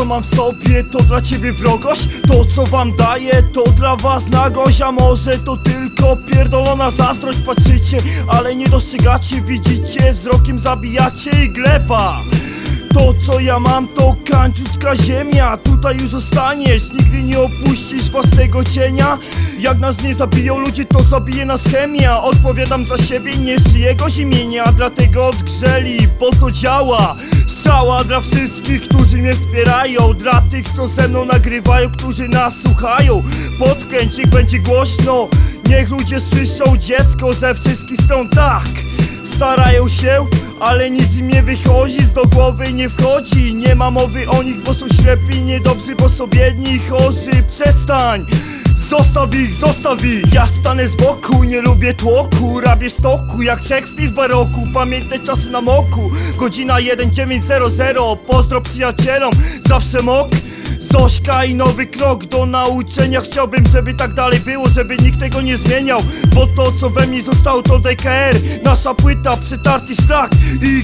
co mam w sobie, to dla ciebie wrogość. To co wam daję, to dla was nagość. A może to tylko pierdolona zazdrość. Patrzycie, ale nie dostrzegacie. Widzicie, wzrokiem zabijacie i gleba. To co ja mam, to kańczucka ziemia. Tutaj już zostaniesz, nigdy nie opuścisz własnego cienia. Jak nas nie zabiją ludzie, to zabije nas chemia. Odpowiadam za siebie, nie czyjego imienia. Dlatego odgrzeli, bo to działa. Strzała dla wszystkich, którzy mnie wspierają. Dla tych, co ze mną nagrywają, którzy nas słuchają. Podkręć, niech będzie głośno. Niech ludzie słyszą dziecko ze wszystkich stron. Tak, starają się, ale nic im nie wychodzi, z do głowy nie wchodzi. Nie ma mowy o nich, bo są ślepi, niedobrzy, bo są biedni i chorzy. Przestań, zostaw ich. Ja stanę z boku, nie lubię tłoku. Rabię stoku, jak Szekspir w baroku. Pamiętaj czasy na moku, godzina 19:00. Pozdro przyjacielom, zawsze mok. Zośka i nowy krok do nauczenia. Chciałbym, żeby tak dalej było, żeby nikt tego nie zmieniał. Bo to co we mnie zostało to DKR. Nasza płyta, przetarty szlak i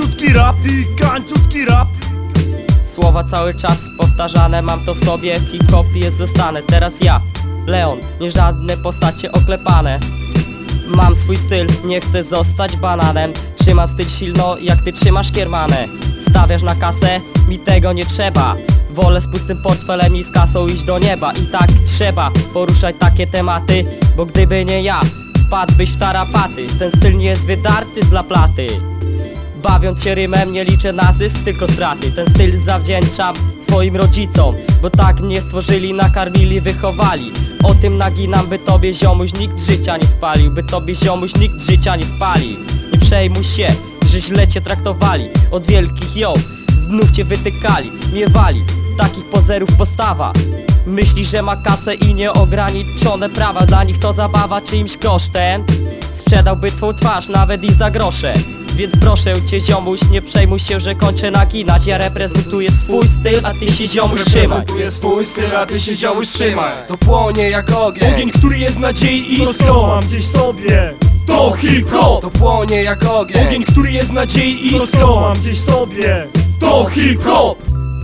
kańczutki rap. Słowa cały czas powtarzane, mam to w sobie. W hip-hopie jest zostanę, teraz ja, Leon, nie żadne postacie oklepane. Mam swój styl, nie chcę zostać bananem. Trzymam styl silno, jak ty trzymasz kiermanę. Stawiasz na kasę, mi tego nie trzeba. Wolę z pustym portfelem i z kasą iść do nieba. I tak trzeba poruszać takie tematy, bo gdyby nie ja, wpadłbyś w tarapaty. Ten styl nie jest wydarty z laplaty. Bawiąc się rymem nie liczę na zysk, tylko straty. Ten styl zawdzięczam swoim rodzicom, bo tak mnie stworzyli, nakarmili, wychowali. O tym naginam, by tobie ziomuś nikt życia nie spalił. By tobie ziomuś nikt życia nie spalił. Nie przejmuj się, że źle cię traktowali. Od wielkich ją znów cię wytykali, miewali. Takich pozerów postawa. Myśli, że ma kasę i nieograniczone prawa. Dla nich to zabawa czyimś kosztem. Sprzedałby twą twarz nawet i za grosze. Więc proszę cię ziomuś, nie przejmuj się, że kończę naginać. Ja reprezentuję swój styl, a ty się ziomuś trzymaj. Reprezentuję swój styl, a ty się ziomuś trzymaj. To płonie jak ogień, Ogień, który jest nadziei i iskrą. Mam gdzieś sobie, to hip-hop. to płonie jak ogień, Ogień, który jest nadziei i iskrą. Mam gdzieś sobie, to hip-hop.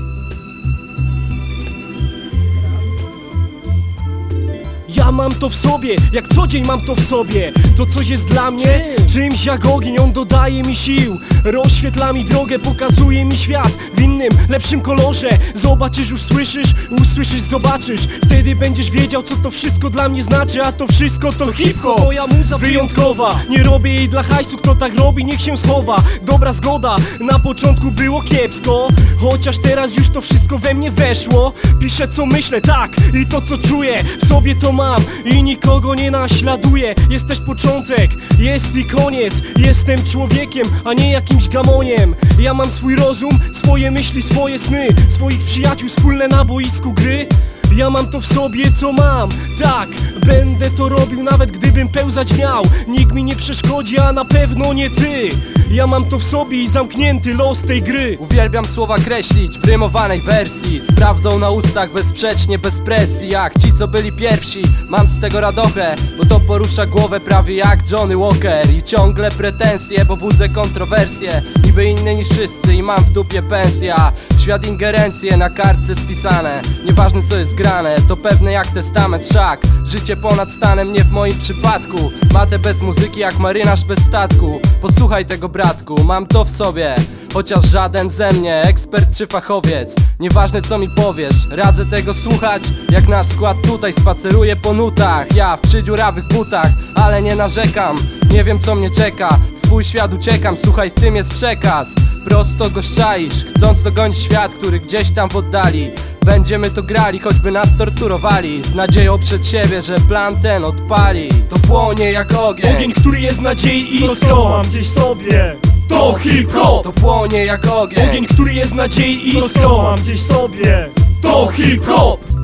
Ja mam to w sobie, jak co dzień mam to w sobie. To coś jest dla mnie czymś jak ogień, on dodaje mi sił. Rozświetla mi drogę, pokazuje mi świat w innym, lepszym kolorze. Zobaczysz, już słyszysz, usłyszysz, zobaczysz. Wtedy będziesz wiedział, co to wszystko dla mnie znaczy. A to wszystko to hip-hop, moja muza wyjątkowa. Nie robię jej dla hajsu, kto tak robi, niech się schowa. Dobra zgoda, na początku było kiepsko, chociaż teraz już to wszystko we mnie weszło. Piszę co myślę, tak, i to co czuję, w sobie to mam i nikogo nie naśladuję. Jest też początek, jest i koniec. Jestem człowiekiem, a nie jakimś gamoniem. Ja mam swój rozum, swoje myśli, swoje sny, swoich przyjaciół, wspólne na boisku gry. Ja mam to w sobie, co mam, tak, będę to robił nawet gdybym pełzać miał. Nikt mi nie przeszkodzi, a na pewno nie ty. Ja mam to w sobie i zamknięty los tej gry. Uwielbiam słowa kreślić w rymowanej wersji, z prawdą na ustach, bezsprzecznie, bez presji. Jak ci co byli pierwsi, mam z tego radochę, bo to porusza głowę prawie jak Johnny Walker. I ciągle pretensje, bo budzę kontrowersje. Niby inny niż wszyscy i mam w dupie pensja. Świat ingerencje na kartce spisane. Nieważne co jest grane, to pewne jak testament. Wszak życie ponad stanem, nie w moim przypadku. Matę bez muzyki jak marynarz bez statku. Posłuchaj tego bratku, mam to w sobie, chociaż żaden ze mnie ekspert czy fachowiec. Nieważne co mi powiesz, radzę tego słuchać. Jak nasz skład tutaj spaceruje po nutach. Ja w przydziurawych butach, ale nie narzekam. Nie wiem co mnie czeka, swój świat uciekam. Słuchaj, w tym jest przekaz, prosto go szczaisz, chcąc dogonić świat, który gdzieś tam w oddali. Będziemy to grali, choćby nas torturowali, z nadzieją przed siebie, że plan ten odpali. To płonie jak ogień, Ogień, który jest nadziei i iskrą. Mam gdzieś sobie, to hip-hop. to płonie jak ogień, Ogień, który jest nadziei i iskrą. Mam gdzieś sobie, to hip-hop.